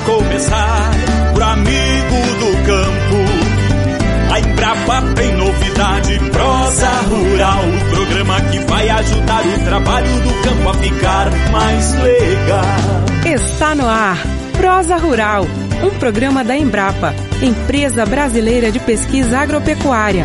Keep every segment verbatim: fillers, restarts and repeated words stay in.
começar, pro amigo do campo. A Embrapa tem novidade, Prosa Rural, o programa que vai ajudar o trabalho do campo a ficar mais legal. Está no ar, Prosa Rural, um programa da Embrapa, Empresa Brasileira de Pesquisa Agropecuária.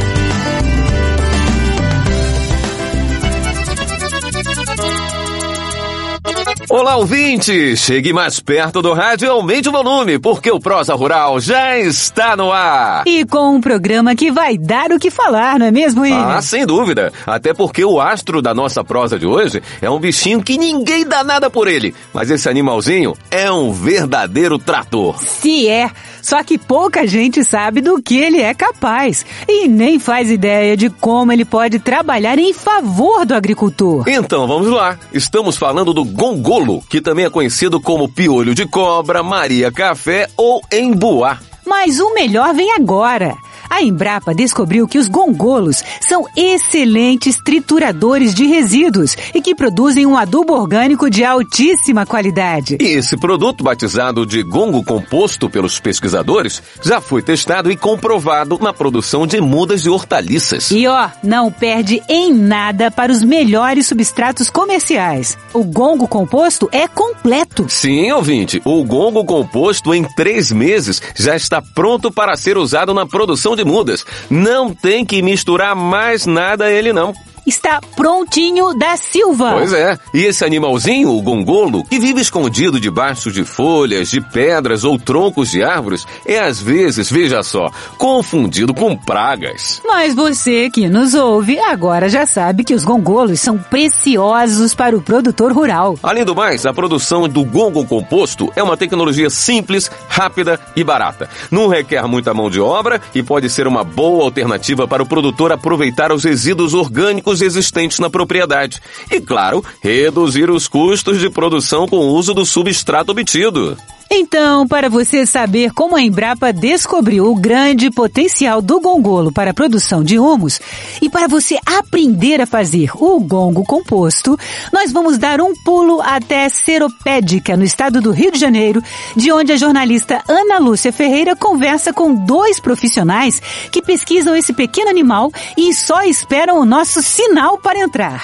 Olá, ouvinte! Chegue mais perto do rádio e aumente o volume, porque o Prosa Rural já está no ar. E com um programa que vai dar o que falar, não é mesmo, William? Ah, sem dúvida. Até porque o astro da nossa prosa de hoje é um bichinho que ninguém dá nada por ele. Mas esse animalzinho é um verdadeiro trator. Se é. Só que pouca gente sabe do que ele é capaz. E nem faz ideia de como ele pode trabalhar em favor do agricultor. Então, vamos lá. Estamos falando do gongolo, que também é conhecido como piolho de cobra, Maria Café ou embuá. Mas o melhor vem agora. A Embrapa descobriu que os gongolos são excelentes trituradores de resíduos e que produzem um adubo orgânico de altíssima qualidade. E esse produto, batizado de gongo composto pelos pesquisadores, já foi testado e comprovado na produção de mudas de hortaliças. E ó, não perde em nada para os melhores substratos comerciais. O gongo composto é completo. Sim, ouvinte, o gongo composto em três meses já está pronto para ser usado na produção de de mudas. Não tem que misturar mais nada a ele, não. Está prontinho da Silva. Pois é. E esse animalzinho, o gongolo, que vive escondido debaixo de folhas, de pedras ou troncos de árvores, é às vezes, veja só, confundido com pragas. Mas você que nos ouve agora já sabe que os gongolos são preciosos para o produtor rural. Além do mais, a produção do gongo composto é uma tecnologia simples, rápida e barata. Não requer muita mão de obra e pode ser uma boa alternativa para o produtor aproveitar os resíduos orgânicos existentes na propriedade. E, claro, reduzir os custos de produção com o uso do substrato obtido. Então, para você saber como a Embrapa descobriu o grande potencial do gongolo para a produção de humus e para você aprender a fazer o gongo composto, nós vamos dar um pulo até Seropédica, no estado do Rio de Janeiro, de onde a jornalista Ana Lúcia Ferreira conversa com dois profissionais que pesquisam esse pequeno animal e só esperam o nosso sinal para entrar.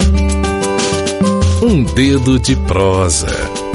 Um dedo de prosa.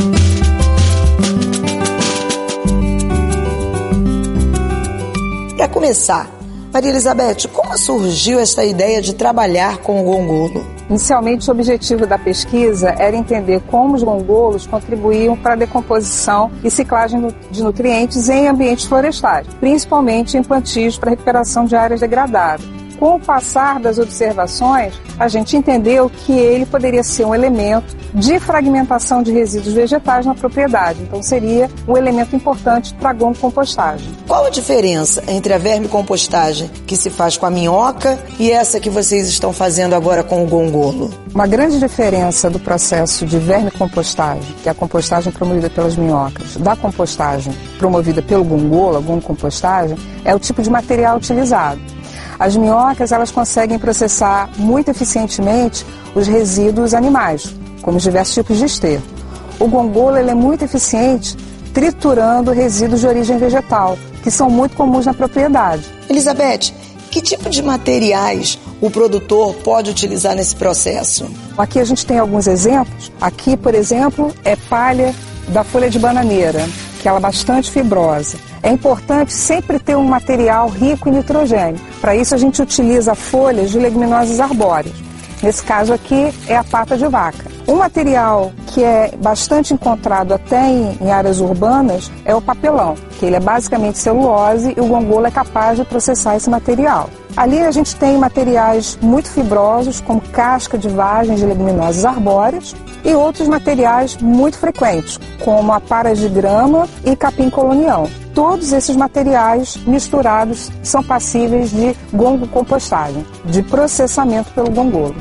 Para começar, Maria Elizabeth, como surgiu essa ideia de trabalhar com o gongolo? Inicialmente, o objetivo da pesquisa era entender como os gongolos contribuíam para a decomposição e ciclagem de nutrientes em ambientes florestais, principalmente em plantios para recuperação de áreas degradadas. Com o passar das observações, a gente entendeu que ele poderia ser um elemento de fragmentação de resíduos vegetais na propriedade. Então, seria um elemento importante para a gongo-compostagem. Qual a diferença entre a vermicompostagem que se faz com a minhoca e essa que vocês estão fazendo agora com o gongolo? Uma grande diferença do processo de vermicompostagem, que é a compostagem promovida pelas minhocas, da compostagem promovida pelo gongolo, a gongo-compostagem, é o tipo de material utilizado. As minhocas, elas conseguem processar muito eficientemente os resíduos animais, como os diversos tipos de esterco. O gongolo, ele é muito eficiente triturando resíduos de origem vegetal, que são muito comuns na propriedade. Elizabeth, que tipo de materiais o produtor pode utilizar nesse processo? Aqui a gente tem alguns exemplos. Aqui, por exemplo, é palha da folha de bananeira, que ela é bastante fibrosa. É importante sempre ter um material rico em nitrogênio. Para isso a gente utiliza folhas de leguminosas arbóreas. Nesse caso aqui é a pata de vaca. Um material que é bastante encontrado até em, em áreas urbanas é o papelão, que ele é basicamente celulose e o gongolo é capaz de processar esse material. Ali a gente tem materiais muito fibrosos, como casca de vagem de leguminosas arbóreas, e outros materiais muito frequentes, como a para de grama e capim colonial. Todos esses materiais misturados são passíveis de gongo-compostagem, de processamento pelo gongolo.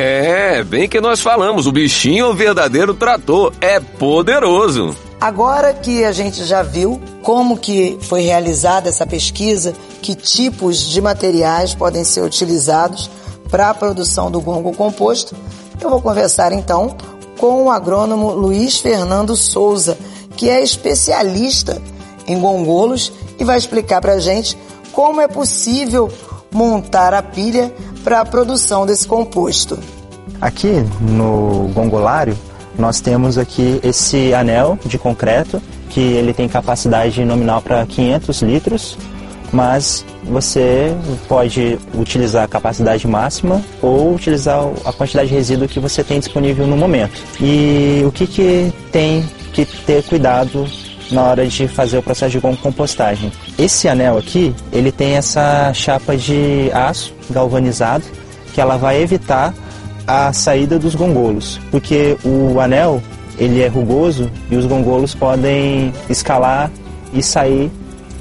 É, bem que nós falamos, o bichinho é um verdadeiro trator, é poderoso. Agora que a gente já viu como que foi realizada essa pesquisa, que tipos de materiais podem ser utilizados para a produção do gongo composto, eu vou conversar então com o agrônomo Luiz Fernando Souza, que é especialista em gongolos e vai explicar para a gente como é possível montar a pilha para a produção desse composto. Aqui no gongolário nós temos aqui esse anel de concreto que ele tem capacidade nominal para quinhentos litros, mas você pode utilizar a capacidade máxima ou utilizar a quantidade de resíduo que você tem disponível no momento. E o que, que tem que ter cuidado na hora de fazer o processo de compostagem? Esse anel aqui, ele tem essa chapa de aço galvanizado que ela vai evitar a saída dos gongolos, porque o anel ele é rugoso e os gongolos podem escalar e sair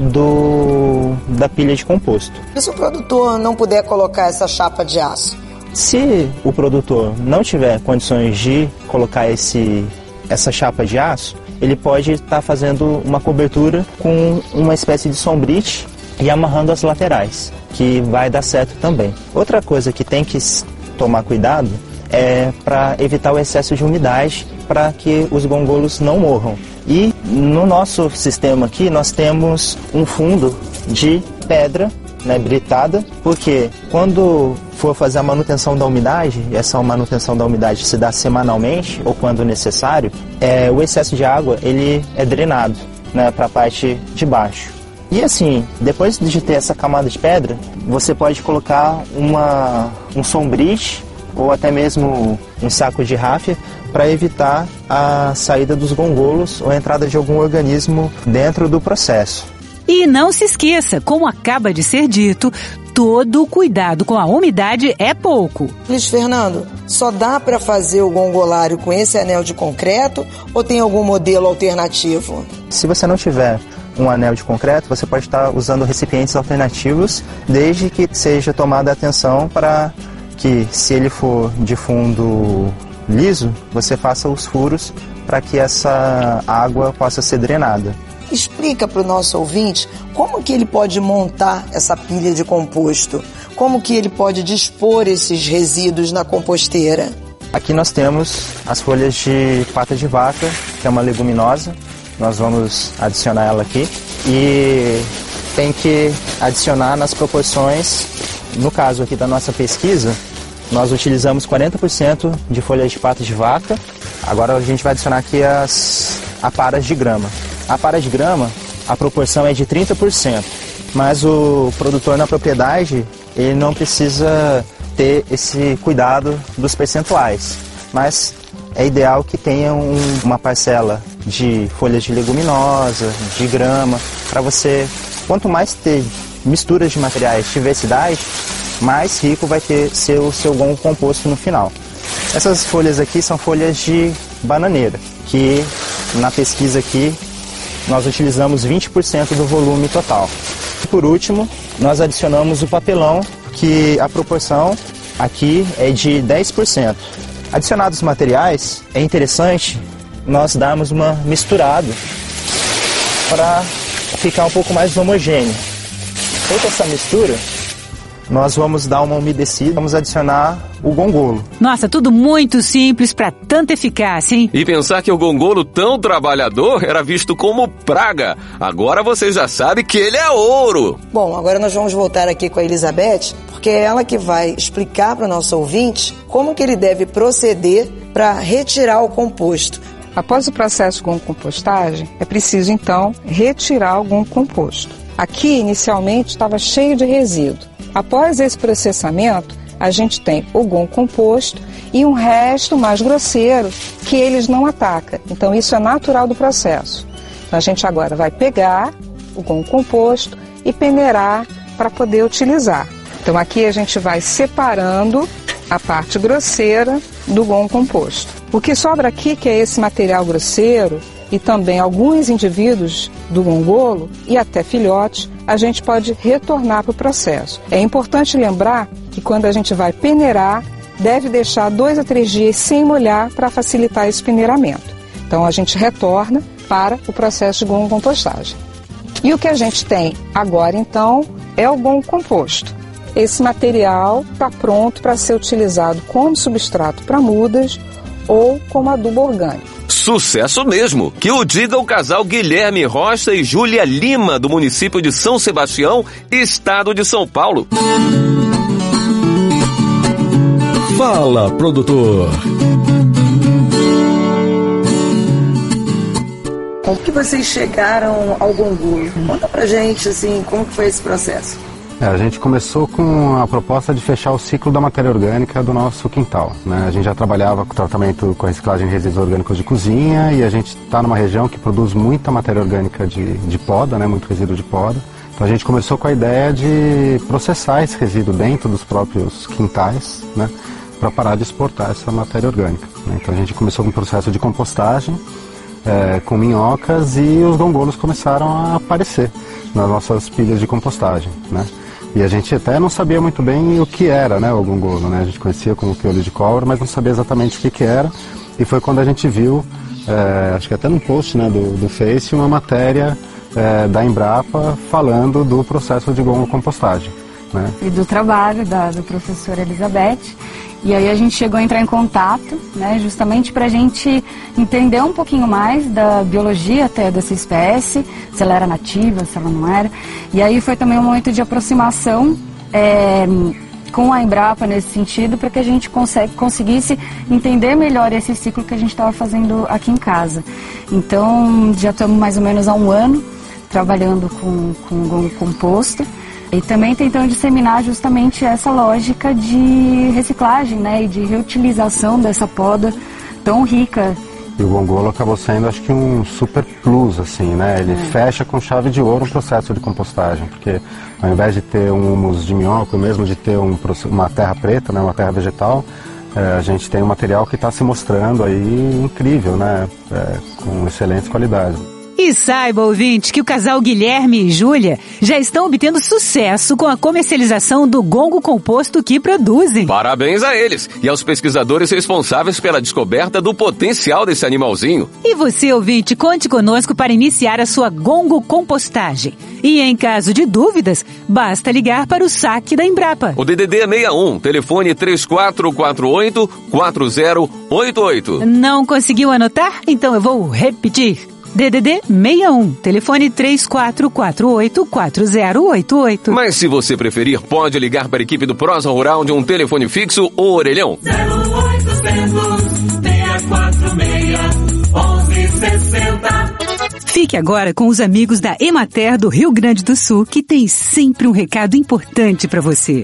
do, da pilha de composto. E se o produtor não puder colocar essa chapa de aço? Se o produtor não tiver condições de colocar esse, essa chapa de aço, ele pode estar fazendo uma cobertura com uma espécie de sombrite e amarrando as laterais, que vai dar certo também. Outra coisa que tem que tomar cuidado é para evitar o excesso de umidade, para que os gongolos não morram. E no nosso sistema aqui nós temos um fundo de pedra, né, britada, porque quando for fazer a manutenção da umidade, e essa manutenção da umidade se dá semanalmente ou quando necessário, é, o excesso de água ele é drenado, né, para a parte de baixo. E assim, depois de ter essa camada de pedra, você pode colocar uma, um sombrite ou até mesmo um saco de ráfia para evitar a saída dos gongolos ou a entrada de algum organismo dentro do processo. E não se esqueça, como acaba de ser dito, todo cuidado com a umidade é pouco. Luiz Fernando, só dá para fazer o gongolário com esse anel de concreto ou tem algum modelo alternativo? Se você não tiver um anel de concreto, você pode estar usando recipientes alternativos, desde que seja tomada atenção para que, se ele for de fundo liso, você faça os furos para que essa água possa ser drenada. Explica para o nosso ouvinte como que ele pode montar essa pilha de composto, como que ele pode dispor esses resíduos na composteira. Aqui nós temos as folhas de pata de vaca, que é uma leguminosa. Nós vamos adicionar ela aqui e tem que adicionar nas proporções. No caso aqui da nossa pesquisa, nós utilizamos quarenta por cento de folhas de pata de vaca. Agora a gente vai adicionar aqui as aparas de grama. A para de grama, a proporção é de trinta por cento, mas o produtor na propriedade, ele não precisa ter esse cuidado dos percentuais, mas é ideal que tenha um, uma parcela de folhas de leguminosa, de grama, para você, quanto mais ter misturas de materiais, diversidade, mais rico vai ter ser o seu gongo composto no final. Essas folhas aqui são folhas de bananeira, que na pesquisa aqui nós utilizamos vinte por cento do volume total. E por último, nós adicionamos o papelão, que a proporção aqui é de dez por cento. Adicionados os materiais, é interessante nós darmos uma misturada para ficar um pouco mais homogêneo. Feita essa mistura, nós vamos dar uma umedecida, vamos adicionar o gongolo. Nossa, tudo muito simples para tanta eficácia, hein? E pensar que o gongolo tão trabalhador era visto como praga. Agora você já sabe que ele é ouro. Bom, agora nós vamos voltar aqui com a Elizabeth, porque é ela que vai explicar para o nosso ouvinte como que ele deve proceder para retirar o composto. Após o processo de gongo-compostagem, é preciso então retirar o gongo composto. Aqui, inicialmente, estava cheio de resíduo. Após esse processamento, a gente tem o gongo composto e um resto mais grosseiro que eles não atacam. Então, isso é natural do processo. Então, a gente agora vai pegar o gongo composto e peneirar para poder utilizar. Então, aqui a gente vai separando a parte grosseira do gongo composto. O que sobra aqui, que é esse material grosseiro, e também alguns indivíduos do gongolo e até filhotes, a gente pode retornar para o processo. É importante lembrar que quando a gente vai peneirar, deve deixar dois a três dias sem molhar para facilitar esse peneiramento. Então a gente retorna para o processo de gongo-compostagem. E o que a gente tem agora então é o gongo composto. Esse material está pronto para ser utilizado como substrato para mudas ou como adubo orgânico. Sucesso mesmo! Que o diga o casal Guilherme Rocha e Júlia Lima, do município de São Sebastião, estado de São Paulo. Fala, produtor! Como que vocês chegaram ao Gongolo? Conta pra gente, assim, como que foi esse processo? É, a gente começou com a proposta de fechar o ciclo da matéria orgânica do nosso quintal, né? A gente já trabalhava com tratamento com reciclagem de resíduos orgânicos de cozinha e a gente está numa região que produz muita matéria orgânica de, de poda, né? Muito resíduo de poda. Então a gente começou com a ideia de processar esse resíduo dentro dos próprios quintais, né? Para parar de exportar essa matéria orgânica, né? Então a gente começou com um processo de compostagem, É, com minhocas, e os gongolos começaram a aparecer nas nossas pilhas de compostagem, né? E a gente até não sabia muito bem o que era, né, o gongolo, né? A gente conhecia como piolho de cobra, mas não sabia exatamente o que, que era. E foi quando a gente viu, é, acho que até num post, né, do, do Face, uma matéria é, da Embrapa falando do processo de gongocompostagem, né? E do trabalho da, da professora Elizabeth. E aí a gente chegou a entrar em contato, né, justamente para a gente entender um pouquinho mais da biologia até dessa espécie, se ela era nativa, se ela não era. E aí foi também um momento de aproximação é, com a Embrapa nesse sentido, para que a gente consegue, conseguisse entender melhor esse ciclo que a gente estava fazendo aqui em casa. Então já estamos mais ou menos há um ano trabalhando com, com o gongo composto. E também tentando disseminar justamente essa lógica de reciclagem, né, e de reutilização dessa poda tão rica. E o gongolo acabou sendo, acho que, um super plus, assim, né? Ele é. fecha com chave de ouro o processo de compostagem, porque ao invés de ter um humus de minhoca, mesmo de ter um, uma terra preta, né, uma terra vegetal, é, a gente tem um material que está se mostrando aí incrível, né? É, com excelentes qualidades. E saiba, ouvinte, que o casal Guilherme e Júlia já estão obtendo sucesso com a comercialização do gongo composto que produzem. Parabéns a eles e aos pesquisadores responsáveis pela descoberta do potencial desse animalzinho. E você, ouvinte, conte conosco para iniciar a sua gongo compostagem. E em caso de dúvidas, basta ligar para o saque da Embrapa. O D D D é sessenta e um, telefone três quatro quatro oito, quatro zero oito oito. Não conseguiu anotar? Então eu vou repetir. D D D sessenta e um, telefone três quatro quatro oito, quatro zero oito oito. Mas se você preferir, pode ligar para a equipe do Prosa Rural de um telefone fixo ou orelhão. zero oitocentos, seis quatro seis, onze sessenta. Fique agora com os amigos da Emater do Rio Grande do Sul, que tem sempre um recado importante para você.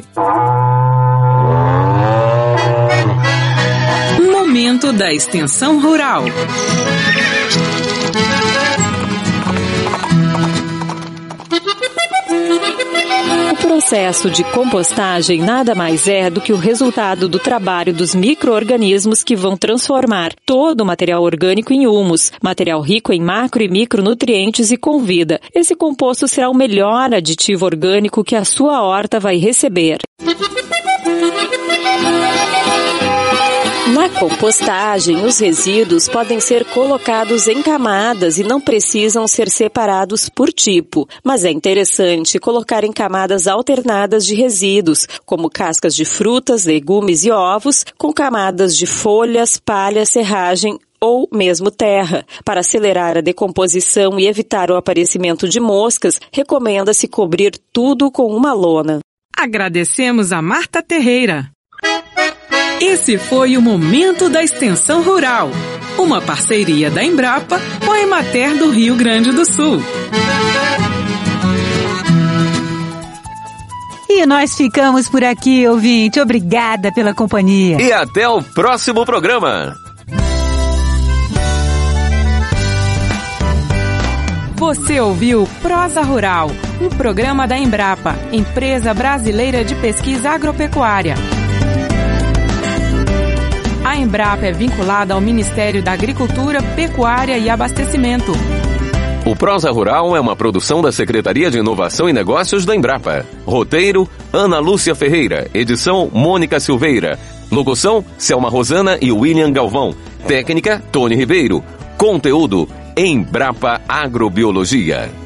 Momento da Extensão Rural. O processo de compostagem nada mais é do que o resultado do trabalho dos micro-organismos que vão transformar todo o material orgânico em humus, material rico em macro e micronutrientes e com vida. Esse composto será o melhor aditivo orgânico que a sua horta vai receber. Na compostagem, os resíduos podem ser colocados em camadas e não precisam ser separados por tipo, mas é interessante colocar em camadas alternadas de resíduos, como cascas de frutas, legumes e ovos, com camadas de folhas, palha, serragem ou mesmo terra. Para acelerar a decomposição e evitar o aparecimento de moscas, recomenda-se cobrir tudo com uma lona. Agradecemos a Marta Terreira. Esse foi o Momento da Extensão Rural, uma parceria da Embrapa com a Emater do Rio Grande do Sul. E nós ficamos por aqui, ouvinte. Obrigada pela companhia. E até o próximo programa. Você ouviu Prosa Rural, um programa da Embrapa, Empresa Brasileira de Pesquisa Agropecuária. A Embrapa é vinculada ao Ministério da Agricultura, Pecuária e Abastecimento. O Prosa Rural é uma produção da Secretaria de Inovação e Negócios da Embrapa. Roteiro, Ana Lúcia Ferreira. Edição, Mônica Silveira. Locução, Selma Rosana e William Galvão. Técnica, Tony Ribeiro. Conteúdo, Embrapa Agrobiologia.